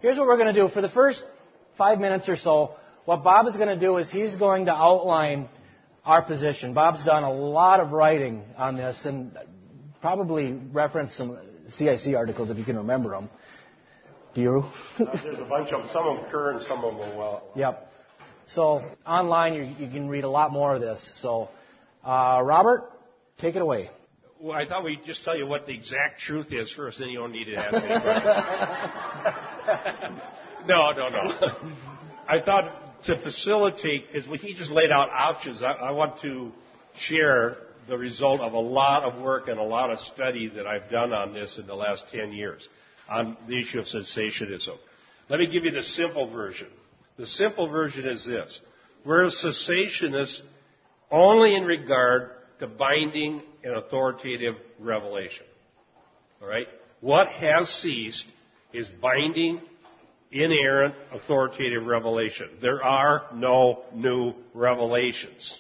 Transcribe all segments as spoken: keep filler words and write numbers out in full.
here's what we're going to do. For the first five minutes or so, what Bob is going to do is he's going to outline our position. Bob's done a lot of writing on this and probably referenced some C I C articles if you can remember them. Do you? uh, there's a bunch of them. Some of them current, some of them well. Yep. So online you, you can read a lot more of this. So, uh, Robert, take it away. Well, I thought we'd just tell you what the exact truth is first, then you don't need to ask any questions. no, no, no. I thought to facilitate, because he just laid out options, I, I want to share the result of a lot of work and a lot of study that I've done on this in the last ten years on the issue of cessationism. Let me give you the simple version. The simple version is this. We're cessationists only in regard to binding and authoritative revelation. All right? What has ceased is binding, inerrant, authoritative revelation. There are no new revelations.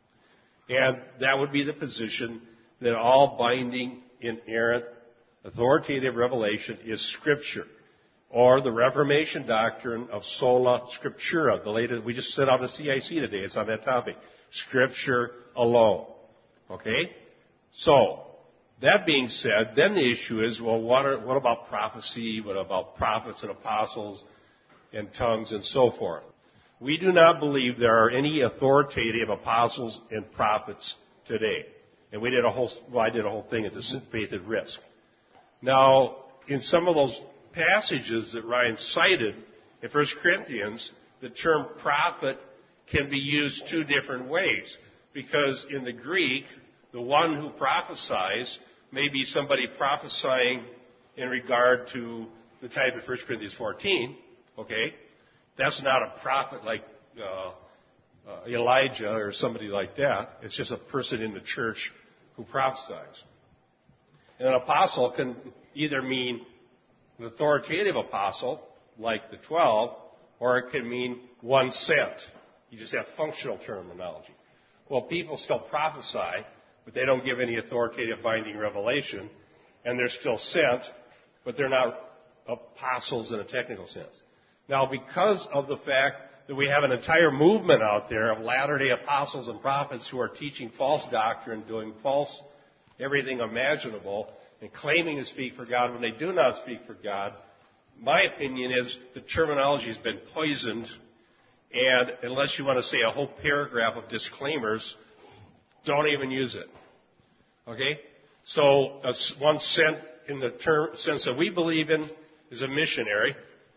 And that would be the position that all binding, inerrant, authoritative revelation is Scripture, or the Reformation doctrine of sola scriptura. The latest, we just sent out a C I C today. It's on that topic. Scripture alone. Okay? So, that being said, then the issue is, well, what, are, what about prophecy? What about prophets and apostles and tongues and so forth? We do not believe there are any authoritative apostles and prophets today. And we did a whole, well, I did a whole thing at the Faith at Risk. Now, in some of those passages that Ryan cited in First Corinthians, the term prophet can be used two different ways. Because in the Greek, the one who prophesies may be somebody prophesying in regard to the type of First Corinthians fourteen, okay? That's not a prophet like uh, uh, Elijah or somebody like that. It's just a person in the church who prophesies. And an apostle can either mean an authoritative apostle, like the twelve, or it can mean one sent. You just have functional terminology. Well, people still prophesy, but they don't give any authoritative binding revelation, and they're still sent, but they're not apostles in a technical sense. Now, because of the fact that we have an entire movement out there of Latter-day apostles and prophets who are teaching false doctrine, doing false everything imaginable, and claiming to speak for God when they do not speak for God, my opinion is the terminology has been poisoned, and unless you want to say a whole paragraph of disclaimers, don't even use it. Okay? So, uh, one sent in the term, sense that we believe in is a missionary,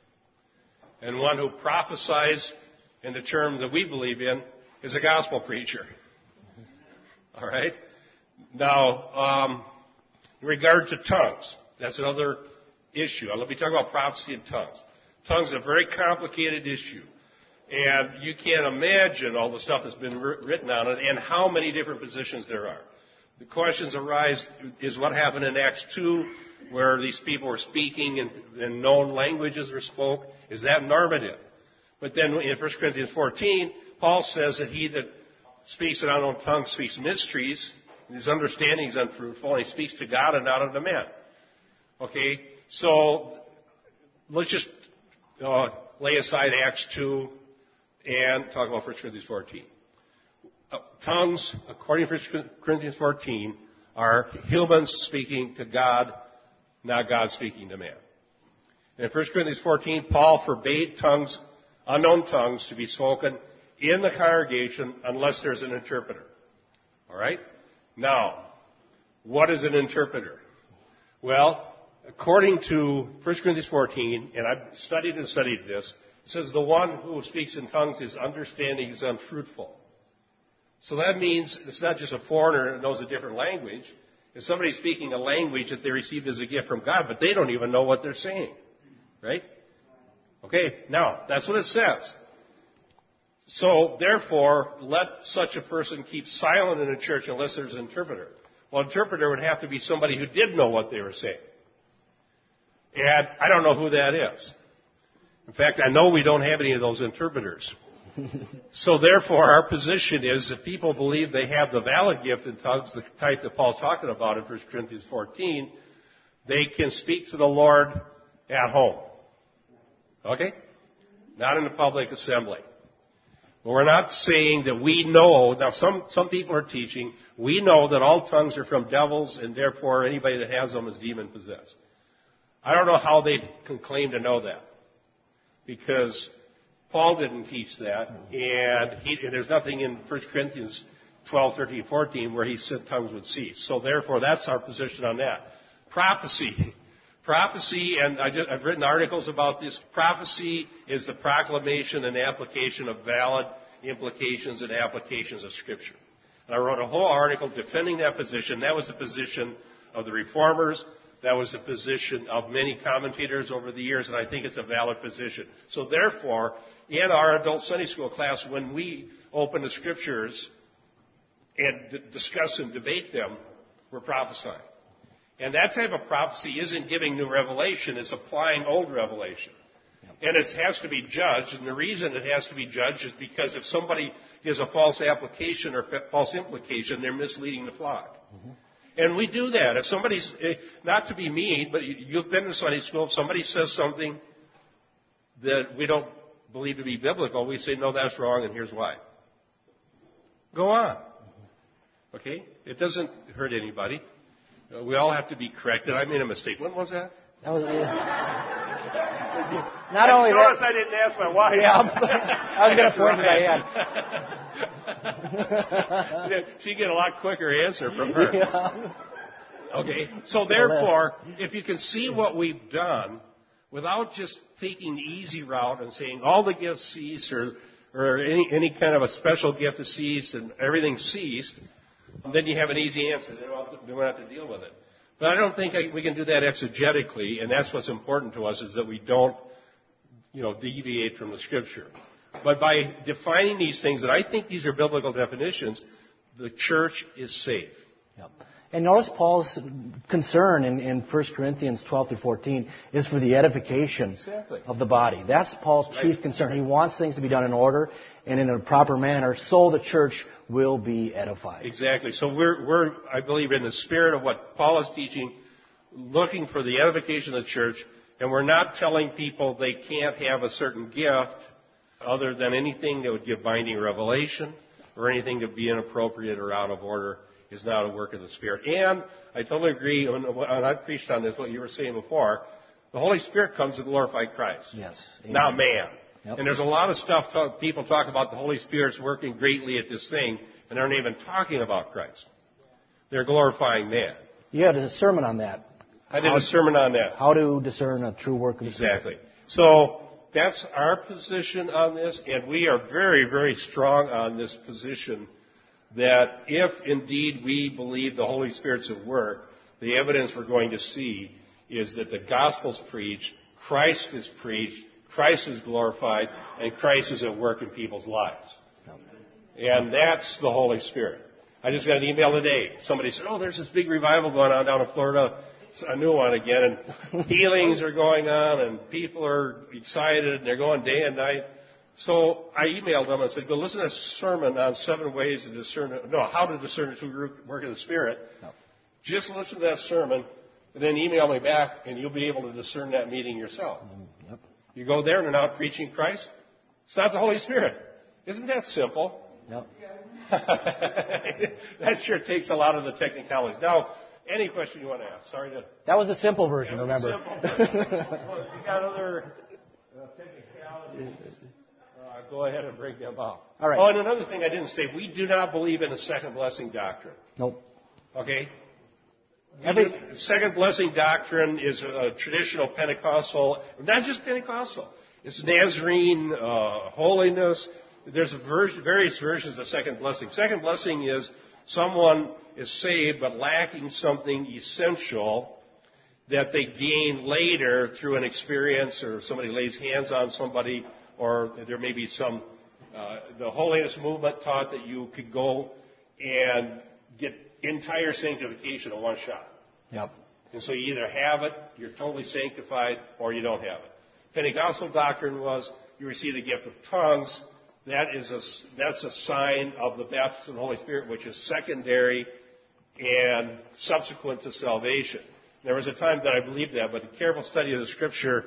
and one who prophesies in the term that we believe in is a gospel preacher. All right? Now, um, in regard to tongues, that's another issue. Let me talk about prophecy and tongues. Tongues is a very complicated issue. And you can't imagine all the stuff that's been written on it and how many different positions there are. The questions arise, is what happened in Acts two, where these people were speaking and, and known languages were spoke, is that normative? But then in First Corinthians fourteen, Paul says that he that speaks in unknown tongues speaks mysteries, and his understanding is unfruitful, and he speaks to God and not unto men. Okay, so let's just uh, lay aside Acts two and talk about First Corinthians fourteen. Uh, tongues, according to First Corinthians fourteen, are humans speaking to God, not God speaking to man. And in First Corinthians fourteen, Paul forbade tongues, unknown tongues, to be spoken in the congregation unless there's an interpreter. All right? Now, what is an interpreter? Well, according to First Corinthians fourteen, and I've studied and studied this, it says the one who speaks in tongues, his understanding is unfruitful. So that means it's not just a foreigner that knows a different language. It's somebody speaking a language that they received as a gift from God, but they don't even know what they're saying. Right? Okay, now, that's what it says. So, therefore, let such a person keep silent in a church unless there's an interpreter. Well, an interpreter would have to be somebody who did know what they were saying. And I don't know who that is. In fact, I know we don't have any of those interpreters. So therefore, our position is if people believe they have the valid gift in tongues, the type that Paul's talking about in First Corinthians fourteen, they can speak to the Lord at home. Okay? Not in the public assembly. But we're not saying that we know. Now, some, some people are teaching, we know that all tongues are from devils, and therefore anybody that has them is demon-possessed. I don't know how they can claim to know that. Because Paul didn't teach that, and, he, and there's nothing in First Corinthians twelve, thirteen, fourteen where he said tongues would cease. So therefore, that's our position on that. Prophecy. Prophecy, and I just, I've written articles about this. Prophecy is the proclamation and application of valid implications and applications of Scripture. And I wrote a whole article defending that position. That was the position of the Reformers. That was the position of many commentators over the years, and I think it's a valid position. So therefore, in our adult Sunday school class, when we open the Scriptures and d- discuss and debate them, we're prophesying. And that type of prophecy isn't giving new revelation, it's applying old revelation. And it has to be judged, and the reason it has to be judged is because if somebody gives a false application or false implication, they're misleading the flock. Mm-hmm. And we do that. If somebody's, not to be mean, but you've been to Sunday school, if somebody says something that we don't believe to be biblical, we say, no, that's wrong, and here's why. Go on. Okay? It doesn't hurt anybody. We all have to be corrected. I made a mistake. When was that? That was it. Not only that. Notice I didn't ask my wife. Yeah, I was going to point to my head. She'd get a lot quicker answer from her. Yeah. Okay. So therefore, if you can see what we've done, without just taking the easy route and saying all the gifts cease or or any any kind of a special gift is ceased and everything ceased, then you have an easy answer. They don't have to, they don't have to deal with it. But I don't think I, we can do that exegetically, and that's what's important to us, is that we don't, you know, deviate from the Scripture. But by defining these things, and I think these are biblical definitions, the church is safe. Yep. And notice Paul's concern in, in First Corinthians twelve through fourteen is for the edification exactly. of the body. That's Paul's chief right. concern. He wants things to be done in order and in a proper manner so the church will be edified. Exactly. So we're, we're, I believe, in the spirit of what Paul is teaching, looking for the edification of the church, and we're not telling people they can't have a certain gift other than anything that would give binding revelation or anything that would be inappropriate or out of order is not a work of the Spirit. And I totally agree, and I preached on this, what you were saying before, the Holy Spirit comes to glorify Christ, yes, not man. Yep. And there's a lot of stuff, talk, people talk about the Holy Spirit's working greatly at this thing, and aren't even talking about Christ. They're glorifying man. You had a sermon on that. I did how, a sermon on that. How to discern a true work of the Spirit. Exactly. So that's our position on this, and we are very, very strong on this position that if indeed we believe the Holy Spirit's at work, the evidence we're going to see is that the gospel's preached, Christ is preached, Christ is glorified, and Christ is at work in people's lives. And that's the Holy Spirit. I just got an email today. Somebody said, oh, there's this big revival going on down in Florida. It's a new one again, and healings are going on, and people are excited, and they're going day and night. So I emailed them and said, go listen to a sermon on seven ways to discern, no, how to discern the true work of the Spirit. No. Just listen to that sermon, and then email me back, and you'll be able to discern that meeting yourself. Yep. You go there, and they're not preaching Christ. It's not the Holy Spirit. Isn't that simple? Yep. That sure takes a lot of the technicalities. Now, any question you want to ask? Sorry to... That was the simple version, remember. Simple version. Well, if you got other uh, technicalities... Uh, go ahead and bring them up. All right. Oh, and another thing I didn't say, we do not believe in a second blessing doctrine. Nope. Okay? Every... Do, second blessing doctrine is a, a traditional Pentecostal, not just Pentecostal. It's Nazarene, uh, holiness. There's a ver- various versions of second blessing. Second blessing is someone is saved but lacking something essential that they gain later through an experience, or somebody lays hands on somebody, or there may be some, uh, the holiness movement taught that you could go and get entire sanctification in one shot. Yep. And so you either have it, you're totally sanctified, or you don't have it. Pentecostal doctrine was you receive the gift of tongues. That is a, that's a sign of the baptism of the Holy Spirit, which is secondary and subsequent to salvation. There was a time that I believed that, but a careful study of the Scripture,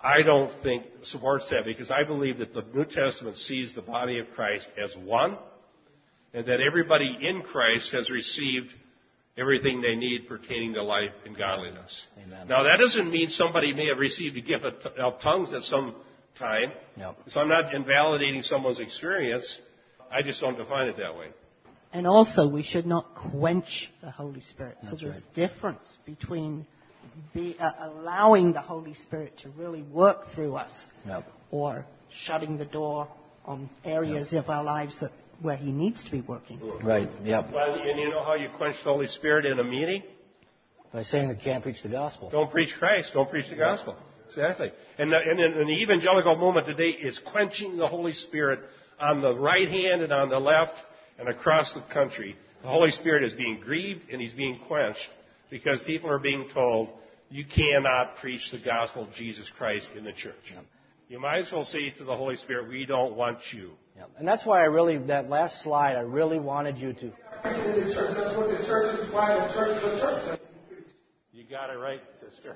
I don't think supports that, because I believe that the New Testament sees the body of Christ as one, and that everybody in Christ has received everything they need pertaining to life and godliness. Amen. Now, that doesn't mean somebody may have received a gift of tongues at some time. Yep. So I'm not invalidating someone's experience. I just don't define it that way. And also, we should not quench the Holy Spirit. That's so there's right. a difference between be, uh, allowing the Holy Spirit to really work through us, Yep. or shutting the door on areas yep. of our lives that where He needs to be working. Right. Yep. Well, and you know how you quench the Holy Spirit in a meeting? By saying they can't preach the gospel. Don't preach Christ. Don't preach the gospel. Exactly. And the, and in the evangelical movement today is quenching the Holy Spirit on the right hand and on the left and across the country. The Holy Spirit is being grieved and He's being quenched because people are being told, you cannot preach the gospel of Jesus Christ in the church. Yep. You might as well say to the Holy Spirit, we don't want you. Yep. And that's why I really, that last slide, I really wanted you to. That's what the church is, why the church is the church. You got it right, sister.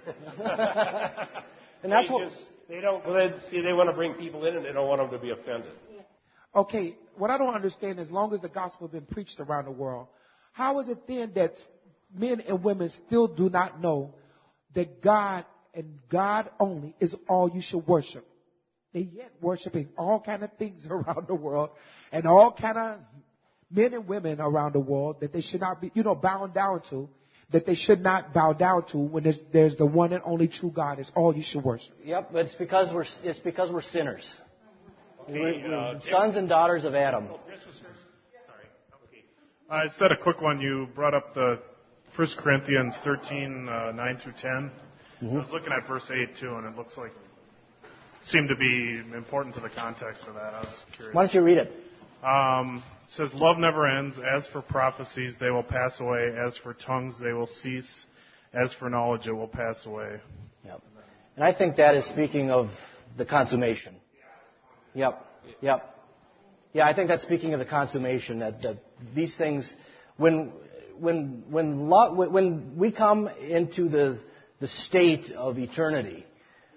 And that's they what just, they don't. Well, they, see, they want to bring people in, and they don't want them to be offended. Okay, what I don't understand, as long as the gospel has been preached around the world, how is it then that men and women still do not know that God and God only is all you should worship? They yet worshiping all kind of things around the world, and all kind of men and women around the world that they should not be, you know, bowing down to, that they should not bow down to, when there's, there's the one and only true God is all you should worship. Yep, but it's because we're it's because we're sinners. Okay, We're, we're uh, sons and daughters of Adam. Oh, yes, sorry. Okay. I said a quick one. You brought up the First Corinthians thirteen, uh, nine through ten. Mm-hmm. I was looking at verse eight too, and it looks like seemed to be important to the context of that. I was curious. Why don't you read it? Um, it says, "Love never ends. As for prophecies, they will pass away. As for tongues, they will cease. As for knowledge, it will pass away." Yep. And I think that is speaking of the consummation. Yep. Yep. Yeah, I think that's speaking of the consummation, that, that these things, when when when lo- when we come into the the state of eternity,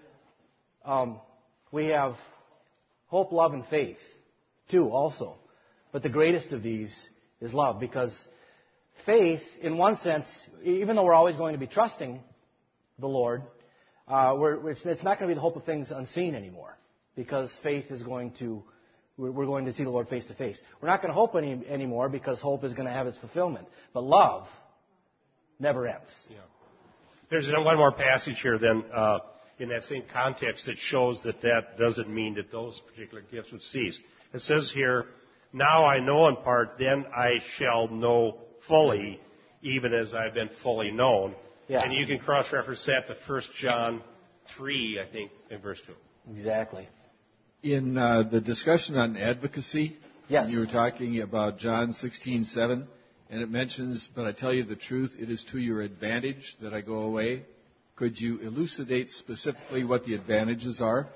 um, we have hope, love, and faith too, also. But the greatest of these is love, because faith, in one sense, even though we're always going to be trusting the Lord, uh, we're, it's, it's not going to be the hope of things unseen anymore, because faith is going to, we're, we're going to see the Lord face to face. We're not going to hope any anymore, because hope is going to have its fulfillment. But love never ends. Yeah. There's one more passage here then uh, in that same context that shows that that doesn't mean that those particular gifts would cease. It says here, "Now I know in part, then I shall know fully, even as I've been fully known." Yeah. And you can cross-reference that to First John three, I think, in verse two. Exactly. In uh, the discussion on advocacy, Yes. you were talking about John sixteen seven, and it mentions, "But I tell you the truth, it is to your advantage that I go away." Could you elucidate specifically what the advantages are?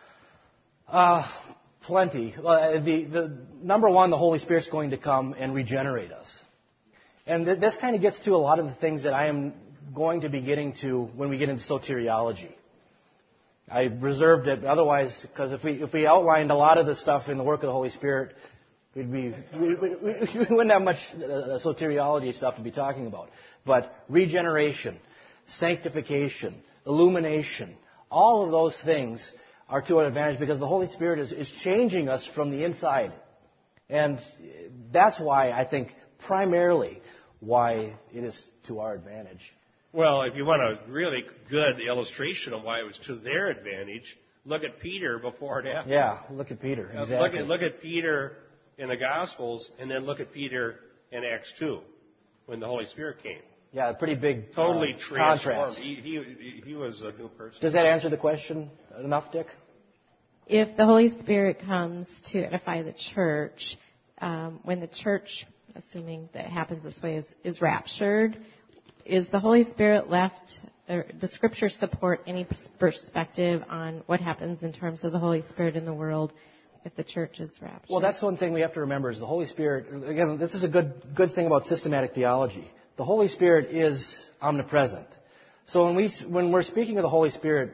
Uh, plenty. Uh, the, the number one, the Holy Spirit's going to come and regenerate us. And th- this kind of gets to a lot of the things that I am going to be getting to when we get into soteriology. I reserved it otherwise, because if we if we outlined a lot of the stuff in the work of the Holy Spirit, we'd be we, we, we wouldn't have much uh, soteriology stuff to be talking about. But regeneration, sanctification, illumination, all of those things are to our advantage, because the Holy Spirit is, is changing us from the inside. And that's why I think primarily why it is to our advantage. Well, if you want a really good illustration of why it was to their advantage, look at Peter before and after. Yeah, look at Peter. Uh, Exactly. Look at, look at Peter in the Gospels, and then look at Peter in Acts two, when the Holy Spirit came. Yeah, a pretty big Totally uh, transformed. contrast. He, he, he was a new person. Does that answer the question enough, Dick? If the Holy Spirit comes to edify the church, um, when the church, assuming that it happens this way, is, is raptured, is the Holy Spirit left, or does Scripture support any perspective on what happens in terms of the Holy Spirit in the world if the church is raptured? Well, that's one thing we have to remember is the Holy Spirit, again, this is a good, good thing about systematic theology. The Holy Spirit is omnipresent. So when, we, when we're speaking of the Holy Spirit,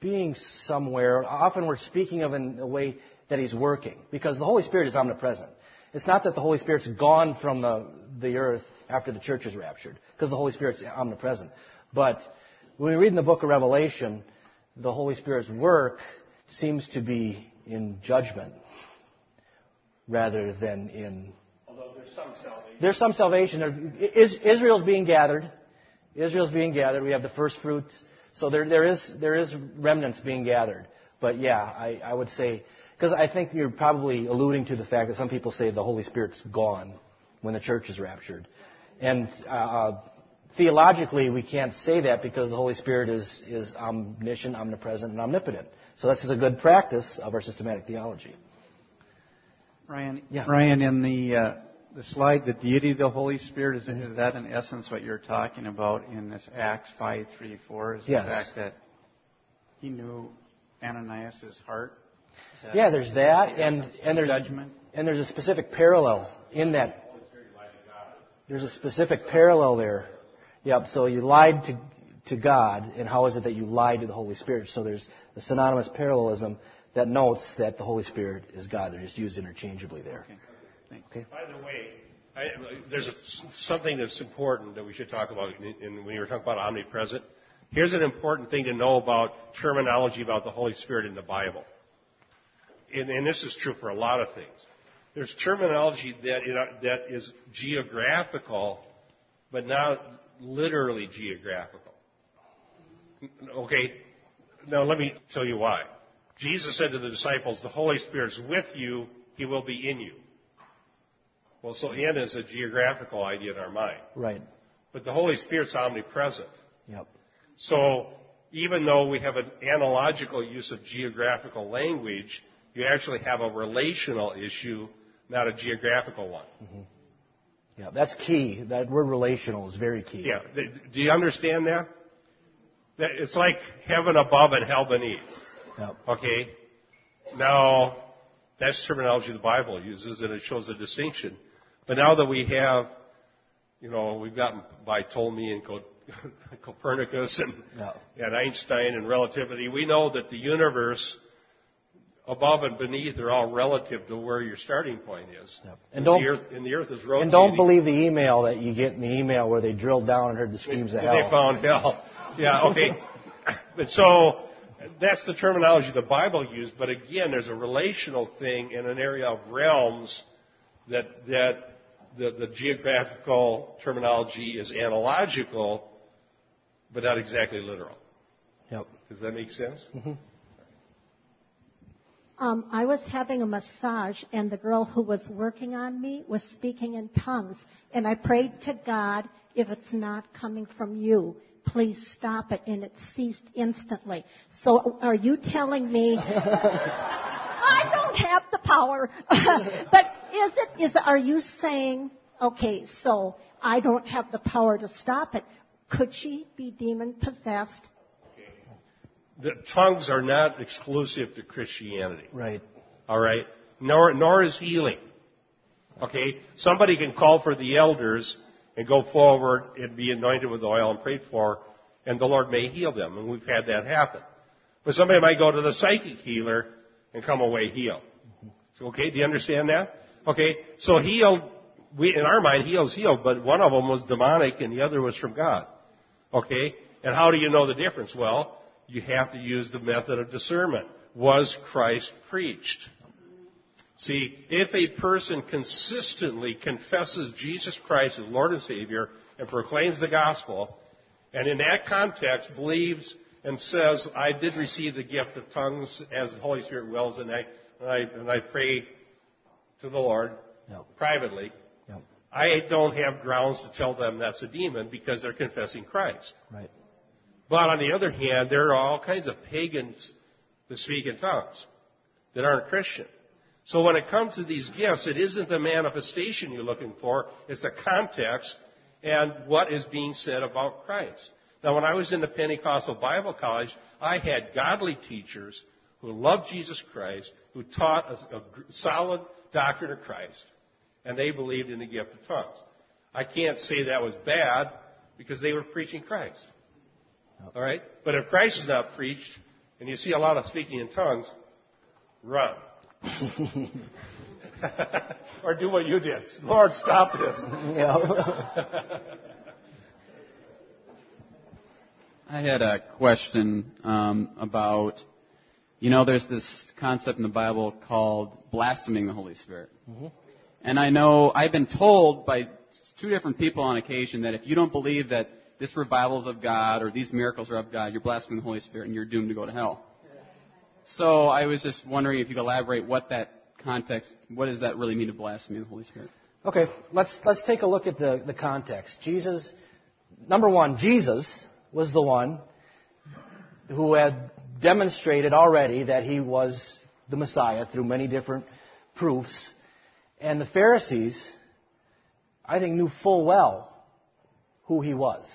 being somewhere. Often we're speaking of in a way that He's working, because the Holy Spirit is omnipresent. It's not that the Holy Spirit's gone from the, the earth after the church is raptured, because the Holy Spirit's omnipresent. But when we read in the book of Revelation, the Holy Spirit's work seems to be in judgment rather than in... Although there's some salvation. There's some salvation. There, is, Israel's being gathered. Israel's being gathered. We have the first fruits. So there, there is there is remnants being gathered. But yeah, I, I would say, because I think you're probably alluding to the fact that some people say the Holy Spirit's gone when the church is raptured. And uh, theologically, we can't say that because the Holy Spirit is, is omniscient, omnipresent, and omnipotent. So this is a good practice of our systematic theology. Ryan, yeah. Ryan, in the uh, the slide, the deity of the Holy Spirit, is, is that in essence what you're talking about in this Acts five three four? Is yes. the fact that he knew Ananias' heart? That yeah, there's that, and and there's judgment, and there's a specific parallel in that. There's a specific parallel there. Yep. So you lied to to God, and how is it that you lied to the Holy Spirit? So there's a synonymous parallelism that notes that the Holy Spirit is God. They're just used interchangeably there. Okay. Okay. By the way, I, there's a, something that's important that we should talk about in, in, when you were talking about omnipresent. Here's an important thing to know about terminology about the Holy Spirit in the Bible. And, and this is true for a lot of things. There's terminology that, that is geographical, but not literally geographical. Okay? Now let me tell you why. Jesus said to the disciples, the Holy Spirit's with you, He will be in you. Well, so in is a geographical idea in our mind. Right. But the Holy Spirit's omnipresent. Yep. So even though we have an analogical use of geographical language, you actually have a relational issue, not a geographical one. Mm-hmm. Yeah, that's key. That word relational is very key. Yeah. Do you understand that? It's like heaven above and hell beneath. Yep. Okay? Now, that's terminology the Bible uses, and it shows the distinction. But now that we have, you know, we've gotten by Ptolemy and Copernicus and, yep. and Einstein and relativity, we know that the universe above and beneath are all relative to where your starting point is. Yep. And, and, don't, the earth, and the earth is rotating. And don't believe the email that you get in the email where they drilled down and heard the screams they, of hell. They found hell. Yeah, okay. But so that's the terminology the Bible used. But again, there's a relational thing in an area of realms that that the, the geographical terminology is analogical, but not exactly literal. Yep. Does that make sense? Mm-hmm. Um, I was having a massage, and the girl who was working on me was speaking in tongues. And I prayed to God, if it's not coming from you, please stop it. And it ceased instantly. So are you telling me I don't have the power? But is it, is, are you saying, okay, so I don't have the power to stop it. Could she be demon-possessed? The tongues are not exclusive to Christianity. Right. All right? Nor, nor is healing. Okay? Somebody can call for the elders and go forward and be anointed with oil and prayed for, and the Lord may heal them. And we've had that happen. But somebody might go to the psychic healer and come away healed. Okay? Do you understand that? Okay? So healed, we, in our mind, heal's healed, but one of them was demonic and the other was from God. Okay? And how do you know the difference? Well, you have to use the method of discernment. Was Christ preached? See, if a person consistently confesses Jesus Christ as Lord and Savior and proclaims the gospel, and in that context believes and says, I did receive the gift of tongues as the Holy Spirit wills, and I, and I, and I pray to the Lord yep. privately, yep. I don't have grounds to tell them that's a demon because they're confessing Christ. Right. But on the other hand, there are all kinds of pagans that speak in tongues that aren't Christian. So when it comes to these gifts, it isn't the manifestation you're looking for, it's the context and what is being said about Christ. Now, when I was in the Pentecostal Bible College, I had godly teachers who loved Jesus Christ, who taught a, a solid doctrine of Christ, and they believed in the gift of tongues. I can't say that was bad because they were preaching Christ. All right? But if Christ is not preached, and you see a lot of speaking in tongues, run. Or do what you did. Lord, stop this. Yeah. I had a question um, about, you know, there's this concept in the Bible called blaspheming the Holy Spirit. Mm-hmm. And I know I've been told by two different people on occasion that if you don't believe that this revival is of God or these miracles are of God, you're blaspheming the Holy Spirit and you're doomed to go to hell. So I was just wondering if you could elaborate what that context, what does that really mean to blaspheme the Holy Spirit? Okay, let's let's take a look at the, the context. Jesus, number one, Jesus was the one who had demonstrated already that he was the Messiah through many different proofs. And the Pharisees, I think, knew full well who he was.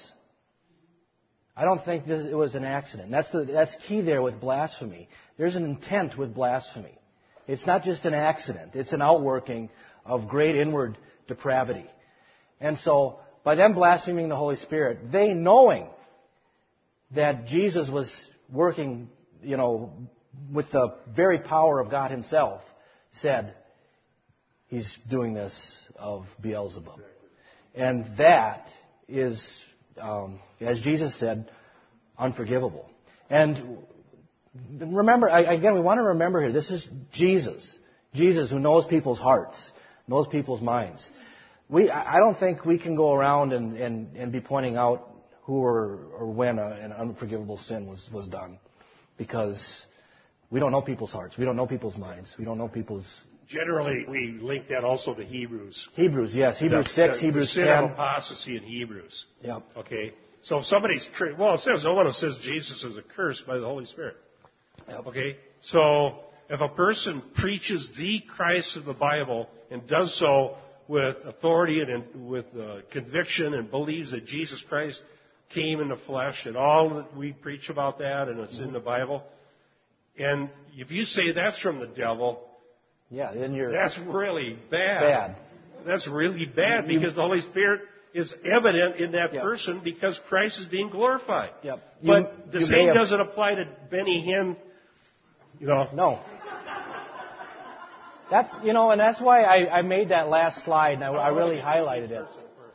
I don't think this, it was an accident. That's the, that's key there with blasphemy. There's an intent with blasphemy. It's not just an accident. It's an outworking of great inward depravity. And so, by them blaspheming the Holy Spirit, they knowing that Jesus was working, you know, with the very power of God himself, said, he's doing this of Beelzebub. And that is, um, as Jesus said, unforgivable. And remember, again, we want to remember here, this is Jesus. Jesus who knows people's hearts, knows people's minds. We, I don't think we can go around and, and, and be pointing out who or, or when a, an unforgivable sin was, was done. Because we don't know people's hearts. We don't know people's minds. We don't know people's... Generally, we link that also to Hebrews. Hebrews, yes. Hebrews the, six, the, Hebrews the sin ten. of apostasy in Hebrews. Yep. Okay? So if somebody's... Well, it says, no one who says Jesus is accursed by the Holy Spirit. Yep. Okay? So if a person preaches the Christ of the Bible and does so with authority and with uh, conviction and believes that Jesus Christ came in the flesh and all that we preach about that and it's mm-hmm. in the Bible, and if you say that's from the devil, yeah, then you're that's really bad. Bad. That's really bad you, because the Holy Spirit is evident in that yep. person because Christ is being glorified. Yep. But you, the you same have... doesn't apply to Benny Hinn, you know. No. That's, you know, and that's why I, I made that last slide, and I, I really highlighted it.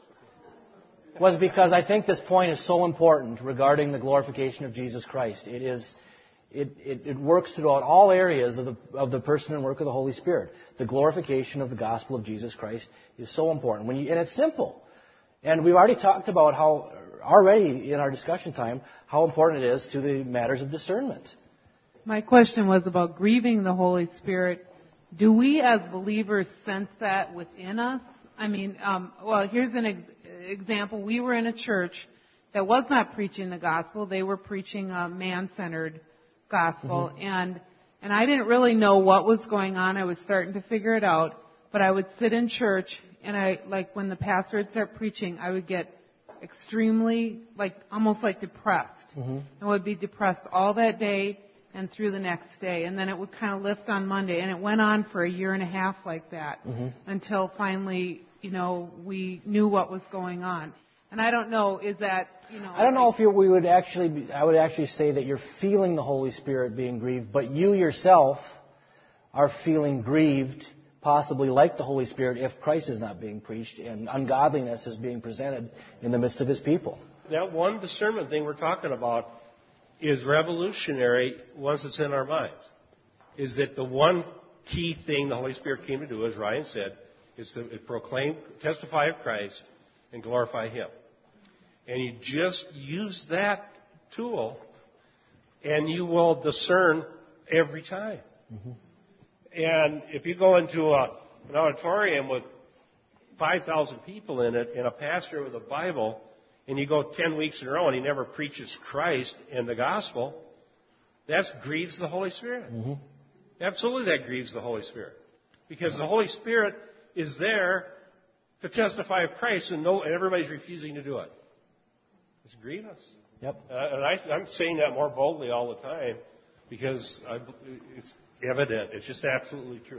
Was because I think this point is so important regarding the glorification of Jesus Christ. It is, it, it, it works throughout all areas of the, of the person and work of the Holy Spirit. The glorification of the gospel of Jesus Christ is so important. When you, and it's simple. And we've already talked about how, already in our discussion time, how important it is to the matters of discernment. My question was about grieving the Holy Spirit. Do we as believers sense that within us? I mean, um, well, here's an ex- example. We were in a church that was not preaching the gospel. They were preaching a man-centered gospel. Mm-hmm. And and I didn't really know what was going on. I was starting to figure it out. But I would sit in church, and I, like, when the pastor would start preaching, I would get extremely, like, almost like depressed. Mm-hmm. And would be depressed all that day and through the next day. And then it would kind of lift on Monday. And it went on for a year and a half like that mm-hmm. until finally, you know, we knew what was going on. And I don't know, is that, you know... I don't know if you, we would actually, be, I would actually say that you're feeling the Holy Spirit being grieved, but you yourself are feeling grieved, possibly like the Holy Spirit, if Christ is not being preached and ungodliness is being presented in the midst of His people. That one discernment thing we're talking about is revolutionary once it's in our minds. Is that the one key thing the Holy Spirit came to do, as Ryan said, is to proclaim, testify of Christ, and glorify Him. And you just use that tool, and you will discern every time. Mm-hmm. And if you go into a, an auditorium with five thousand people in it, and a pastor with a Bible, and you go ten weeks in a row and he never preaches Christ and the gospel, that grieves the Holy Spirit. Mm-hmm. Absolutely that grieves the Holy Spirit. Because the Holy Spirit is there to testify of Christ, and, no, and everybody's refusing to do it. It's grievous. Yep. Uh, and I, I'm saying that more boldly all the time because I, it's evident. It's just absolutely true.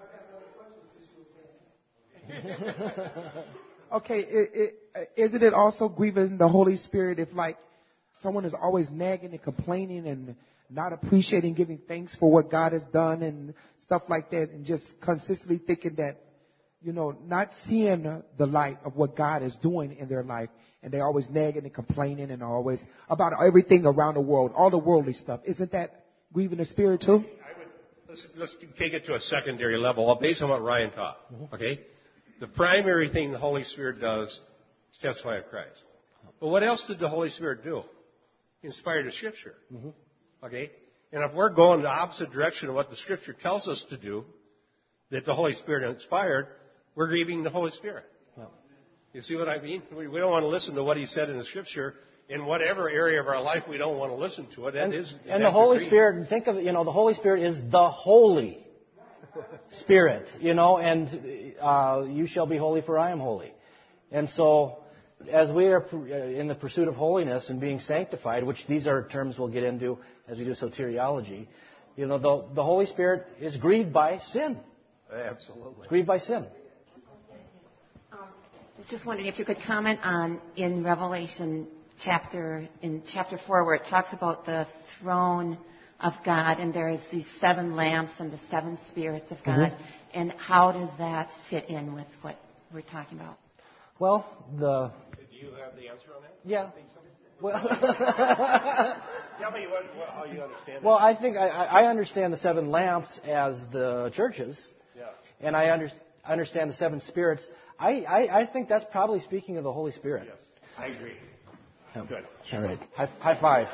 Okay, it, it, isn't it also grieving the Holy Spirit if, like, someone is always nagging and complaining and not appreciating giving thanks for what God has done and stuff like that, and just consistently thinking that, you know, not seeing the light of what God is doing in their life. And they're always nagging and complaining and always about everything around the world, all the worldly stuff. Isn't that grieving the Spirit too? I would, let's, let's take it to a secondary level based on what Ryan taught. Okay? The primary thing the Holy Spirit does is testify of Christ. But what else did the Holy Spirit do? He inspired the Scripture. Mm-hmm. Okay? And if we're going the opposite direction of what the Scripture tells us to do, that the Holy Spirit inspired, we're grieving the Holy Spirit. Well, you see what I mean? We, we don't want to listen to what He said in the Scripture. In whatever area of our life we don't want to listen to it. That and is, and the Holy Spirit, think of it, you know, the Holy Spirit is the Holy Spirit, you know, and uh, you shall be holy for I am holy. And so, as we are in the pursuit of holiness and being sanctified, which these are terms we'll get into as we do soteriology, you know, the, the Holy Spirit is grieved by sin. Absolutely. It's grieved by sin. Um, I was just wondering if you could comment on in Revelation chapter, in chapter four, where it talks about the throne of God, and there is these seven lamps and the seven spirits of God, mm-hmm. and how does that fit in with what we're talking about? Well, the... Do you have the answer on that? Yeah. So? Well, tell me what, what, how you understand well, it. I think I, I understand the seven lamps as the churches, yeah. and I under, understand the seven spirits. I, I, I think that's probably speaking of the Holy Spirit. Yes, I agree. Yeah. Good. All right. High, high five.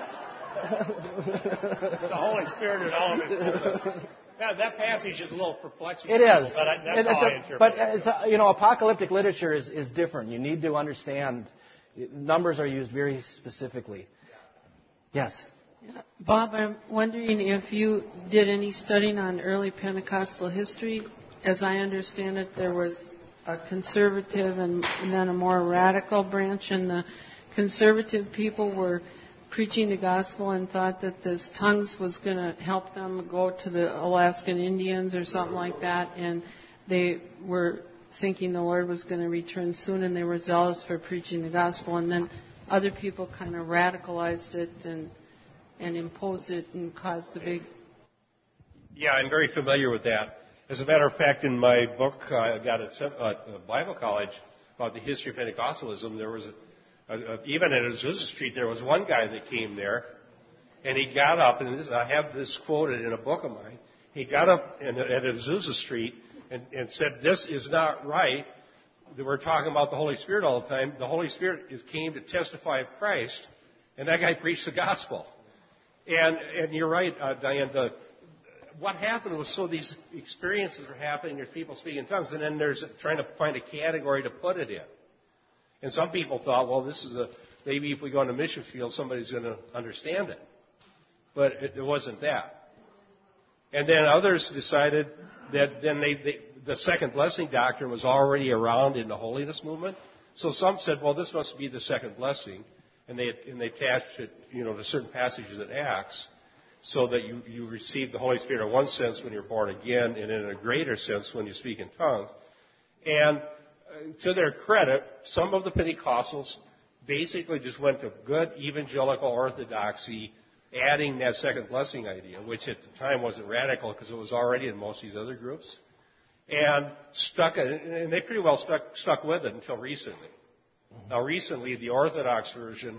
The Holy Spirit in all of His fullness. Yeah, that passage is a little perplexing. It is. But I, that's it's how a, I interpret but it. it's a, you know, apocalyptic literature is, is different. You need to understand. Numbers are used very specifically. Yes. Bob, I'm wondering if you did any studying on early Pentecostal history. As I understand it, there was a conservative and, and then a more radical branch, and the conservative people were preaching the gospel and thought that this tongues was going to help them go to the Alaskan Indians or something like that, and they were thinking the Lord was going to return soon, and they were zealous for preaching the gospel. And then other people kind of radicalized it and and imposed it and caused a big... Yeah, I'm very familiar with that. As a matter of fact, in my book uh, I got at uh, Bible College about the history of Pentecostalism, there was a Uh, uh, even at Azusa Street, there was one guy that came there, and he got up, and this, I have this quoted in a book of mine. He got up in, at Azusa Street and, and said, "This is not right. We're talking about the Holy Spirit all the time. The Holy Spirit is, came to testify of Christ," and that guy preached the gospel. And and you're right, uh, Diane. The, what happened was, so these experiences are happening. There's people speaking in tongues, and then there's trying to find a category to put it in. And some people thought, well, this is a, maybe if we go on a mission field, somebody's going to understand it. But it, it wasn't that. And then others decided that then they, they, the second blessing doctrine was already around in the holiness movement. So some said, well, this must be the second blessing. And they, and they attached it, you know, to certain passages in Acts so that you, you receive the Holy Spirit in one sense when you're born again, and in a greater sense when you speak in tongues. And to their credit, some of the Pentecostals basically just went to good evangelical orthodoxy, adding that second blessing idea, which at the time wasn't radical because it was already in most of these other groups, and stuck it, and they pretty well stuck stuck with it until recently. Now, recently, the Orthodox version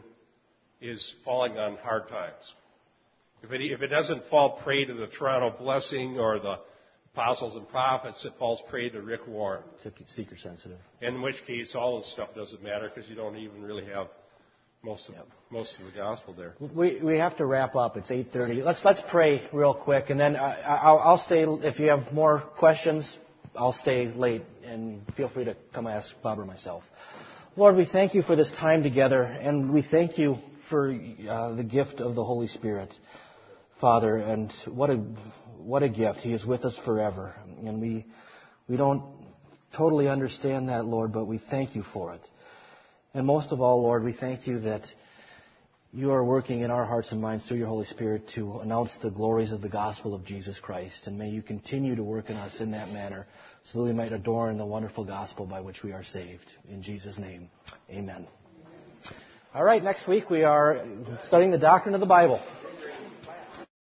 is falling on hard times. If it, if it doesn't fall prey to the Toronto blessing or the Apostles and Prophets, it falls prey to Rick Warren. Seeker sensitive. In which case, all this stuff doesn't matter because you don't even really have most of yep. most of the gospel there. We we have to wrap up. It's eight thirty. Let's let's pray real quick, and then I, I'll, I'll stay. If you have more questions, I'll stay late, and feel free to come ask Bob or myself. Lord, we thank you for this time together, and we thank you for uh, the gift of the Holy Spirit, Father, and what a What a gift. He is with us forever. And we we don't totally understand that, Lord, but we thank you for it. And most of all, Lord, we thank you that you are working in our hearts and minds through your Holy Spirit to announce the glories of the gospel of Jesus Christ. And may you continue to work in us in that manner so that we might adorn the wonderful gospel by which we are saved. In Jesus' name, amen. All right, next week we are studying the doctrine of the Bible.